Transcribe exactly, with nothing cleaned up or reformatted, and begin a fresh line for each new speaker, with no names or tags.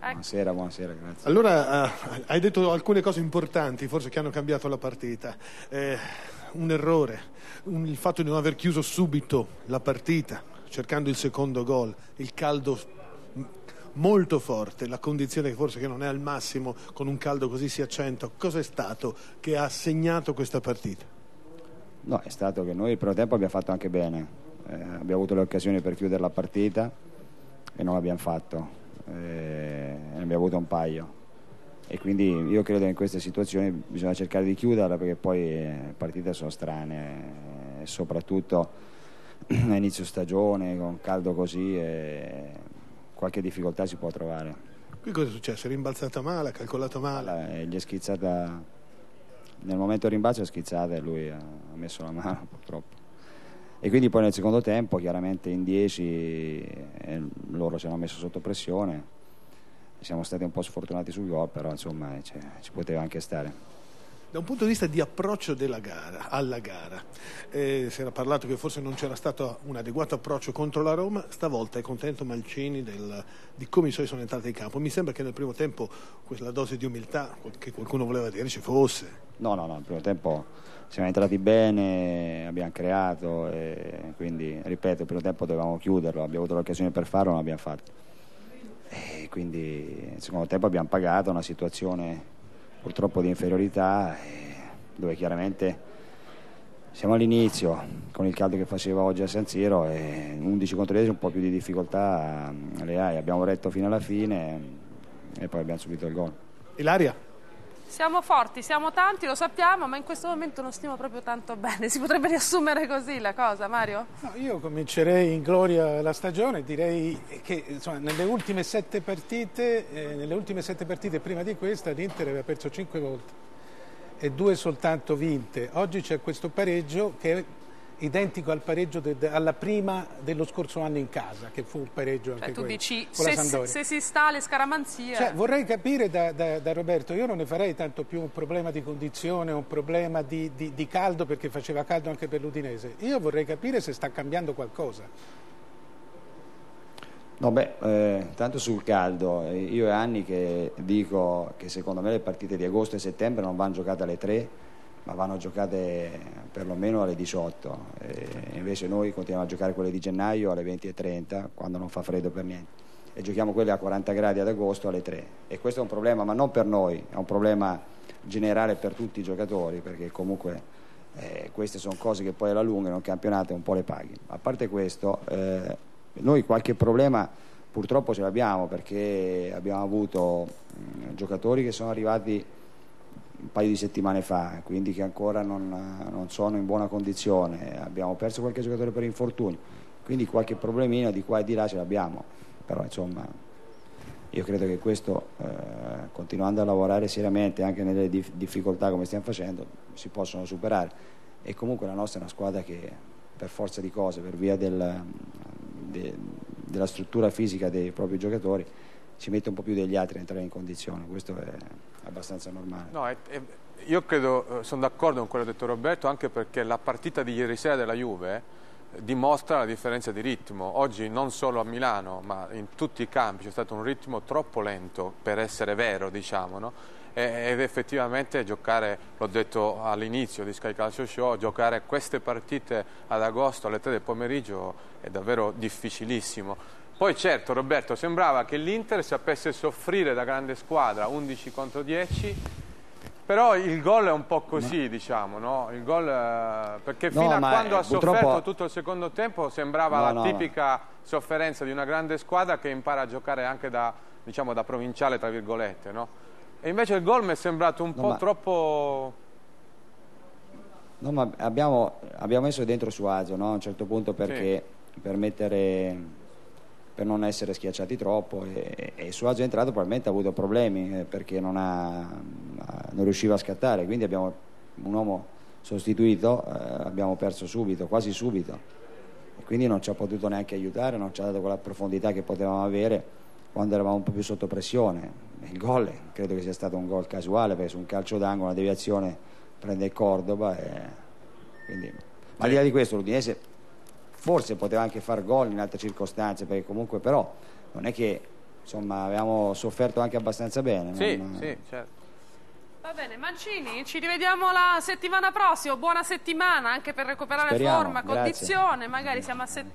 Buonasera, buonasera, grazie.
Allora, eh, hai detto alcune cose importanti, forse, che hanno cambiato la partita. Eh, un errore, un, il fatto di non aver chiuso subito la partita, cercando il secondo gol, il caldo molto forte, la condizione che forse che non è al massimo, con un caldo così si accentua. Cosa è stato che ha segnato questa partita?
No, è stato che noi il primo tempo abbiamo fatto anche bene, eh, abbiamo avuto le occasioni per chiudere la partita e non l'abbiamo fatto, eh, ne abbiamo avuto un paio e quindi io credo che in queste situazioni bisogna cercare di chiuderla, perché poi le partite sono strane, eh, soprattutto a inizio stagione con caldo così, eh, qualche difficoltà si può trovare.
Qui cosa è successo? È rimbalzata male, ha calcolato male?
Allora, eh, gli è schizzata, nel momento del rimbalzo è schizzata e lui ha messo la mano purtroppo, e quindi poi nel secondo tempo chiaramente in dieci eh, loro si hanno messo sotto pressione, siamo stati un po' sfortunati sul gol, però insomma eh, ci poteva anche stare.
Da un punto di vista di approccio della gara, alla gara, eh, si era parlato che forse non c'era stato un adeguato approccio contro la Roma. Stavolta è contento Mancini del, di come i suoi sono entrati in campo? Mi sembra che nel primo tempo quella dose di umiltà che qualcuno voleva dire ci fosse.
No, no, no, nel primo tempo siamo entrati bene, abbiamo creato, e quindi ripeto, il primo tempo dovevamo chiuderlo, abbiamo avuto l'occasione per farlo, non l'abbiamo fatto. E quindi nel secondo tempo abbiamo pagato una situazione purtroppo di inferiorità, eh, dove chiaramente siamo all'inizio con il caldo che faceva oggi a San Siro e undici contro dieci un po' più di difficoltà le hai, abbiamo retto fino alla fine e poi abbiamo subito il gol.
Ilaria?
Siamo forti, siamo tanti, lo sappiamo, ma in questo momento non stiamo proprio tanto bene. Si potrebbe riassumere così la cosa, Mario?
No, io comincerei in gloria la stagione, direi che insomma, nelle ultime sette partite, eh, nelle ultime sette partite prima di questa l'Inter aveva perso cinque volte e due soltanto vinte. Oggi c'è questo pareggio che è identico al pareggio de, de, alla prima dello scorso anno in casa, che fu un pareggio anche
cioè, tu
quello,
dici
con la
se,
Sampdoria.
se si sta alle scaramanzie.
Cioè, vorrei capire da, da, da Roberto, io non ne farei tanto più un problema di condizione, un problema di, di, di caldo, perché faceva caldo anche per l'Udinese. Io vorrei capire se sta cambiando qualcosa.
No, beh, eh, tanto sul caldo, io è anni che dico che secondo me le partite di agosto e settembre non vanno giocate alle tre, ma vanno giocate perlomeno alle diciotto, e invece noi continuiamo a giocare quelle di gennaio alle venti e trenta, quando non fa freddo per niente, e giochiamo quelle a quaranta gradi ad agosto alle tre, e questo è un problema, ma non per noi, è un problema generale per tutti i giocatori, perché comunque eh, queste sono cose che poi alla lunga in un campionato un po' le paghi. A parte questo, eh, noi qualche problema purtroppo ce l'abbiamo, perché abbiamo avuto mh, giocatori che sono arrivati un paio di settimane fa, quindi che ancora non, non sono in buona condizione, abbiamo perso qualche giocatore per infortunio, quindi qualche problemino di qua e di là ce l'abbiamo, però insomma io credo che questo, eh, continuando a lavorare seriamente anche nelle dif- difficoltà come stiamo facendo, si possono superare, e comunque la nostra è una squadra che per forza di cose, per via del, de, della struttura fisica dei propri giocatori, ci mette un po' più degli altri a entrare in condizione, questo è abbastanza normale.
No, è, è, io credo, sono d'accordo con quello che ha detto Roberto, anche perché la partita di ieri sera della Juve eh, dimostra la differenza di ritmo. Oggi non solo a Milano, ma in tutti i campi c'è stato un ritmo troppo lento per essere vero, diciamo, no? E, ed effettivamente giocare, l'ho detto all'inizio di Sky Calcio Show, giocare queste partite ad agosto alle tre del pomeriggio è davvero difficilissimo. Poi certo, Roberto, sembrava che l'Inter sapesse soffrire da grande squadra, undici contro dieci, però il gol è un po' così, diciamo, no? Il gol, eh, perché
no,
fino a
ma
quando ha
purtroppo...
sofferto tutto il secondo tempo sembrava
no,
la
no,
tipica
no.
sofferenza di una grande squadra che impara a giocare anche da, diciamo, da provinciale, tra virgolette, no? E invece il gol mi è sembrato un
no,
po'
ma...
troppo...
No, ma abbiamo, abbiamo messo dentro Suazo, no? A un certo punto, perché sì. per mettere... per non essere schiacciati troppo, e, e Suazo è entrato, probabilmente ha avuto problemi eh, perché non, ha, non riusciva a scattare, quindi abbiamo un uomo sostituito, eh, abbiamo perso subito, quasi subito, e quindi non ci ha potuto neanche aiutare, non ci ha dato quella profondità che potevamo avere quando eravamo un po' più sotto pressione. Il gol credo che sia stato un gol casuale, perché su un calcio d'angolo, una deviazione, prende il Cordoba, e quindi... ma al di là di questo l'Udinese forse poteva anche far gol in altre circostanze, perché comunque però non è che insomma avevamo sofferto anche abbastanza bene.
Sì,
non...
sì, certo.
Va bene, Mancini, ci rivediamo la settimana prossima, buona settimana anche per recuperare
Speriamo,
forma,
grazie.
condizione, magari siamo a settembre.